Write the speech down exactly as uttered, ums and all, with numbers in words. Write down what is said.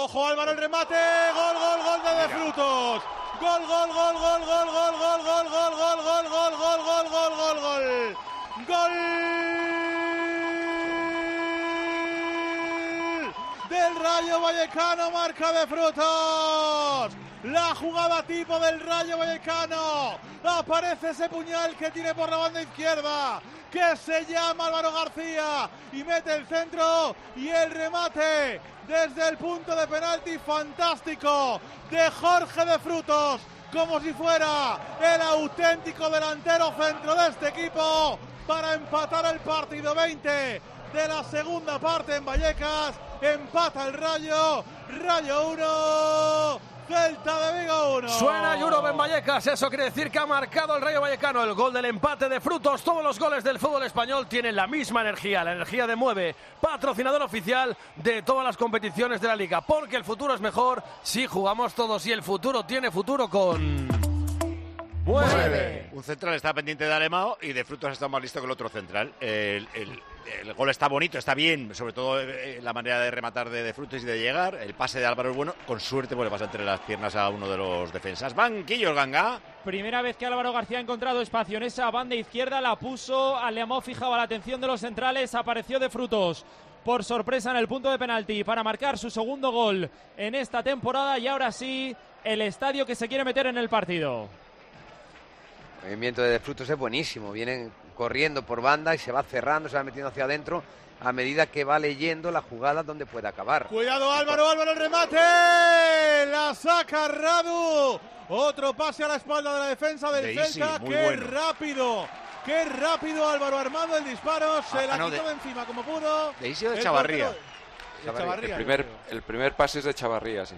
Ojo Álvaro, el remate. Gol, gol, gol de De Frutos. Gol, gol, gol, gol, gol, gol, gol, gol, gol, gol, gol, gol, gol, gol, gol, gol, gol. Gol del Rayo Vallecano, marca De Frutos. La jugada tipo del Rayo Vallecano. Aparece ese puñal que tiene por la banda izquierda, que se llama Álvaro García, y mete el centro y el remate desde el punto de penalti fantástico de Jorge De Frutos, como si fuera el auténtico delantero centro de este equipo, para empatar el partido. Veinte de la segunda parte en Vallecas. Empata el Rayo. Rayo uno, Celta de Vigo uno. Suena Jurov en Vallecas, eso quiere decir que ha marcado el Rayo Vallecano el gol del empate de Frutos. Todos los goles del fútbol español tienen la misma energía, la energía de Mueve, patrocinador oficial de todas las competiciones de la Liga, porque el futuro es mejor si jugamos todos, y el futuro tiene futuro con Mueve. Un central está pendiente de Alemão y De Frutos está más listo que el otro central. El, el, el gol está bonito, está bien, sobre todo eh, la manera de rematar de De Frutos y de llegar. El pase de Álvaro es bueno, con suerte pues le pasa entre las piernas a uno de los defensas. Banquillo el Ganga. Primera vez que Álvaro García ha encontrado espacio en esa banda izquierda, la puso, Alemão fijaba la atención de los centrales, apareció De Frutos por sorpresa en el punto de penalti para marcar su segundo gol en esta temporada, y ahora sí, el estadio que se quiere meter en el partido. El movimiento de De Frutos es buenísimo, vienen corriendo por banda y se va cerrando, se va metiendo hacia adentro a medida que va leyendo la jugada donde puede acabar. Cuidado Álvaro, Álvaro el remate, la saca Radu, otro pase a la espalda de la defensa del de Celta. Easy, qué bueno. rápido, qué rápido Álvaro Armando el disparo, se ah, la no, quitó de, de encima como pudo. De Easy o de el Chavarría. portero, de Chavarría. El primer, el primer pase es de Chavarría, sí.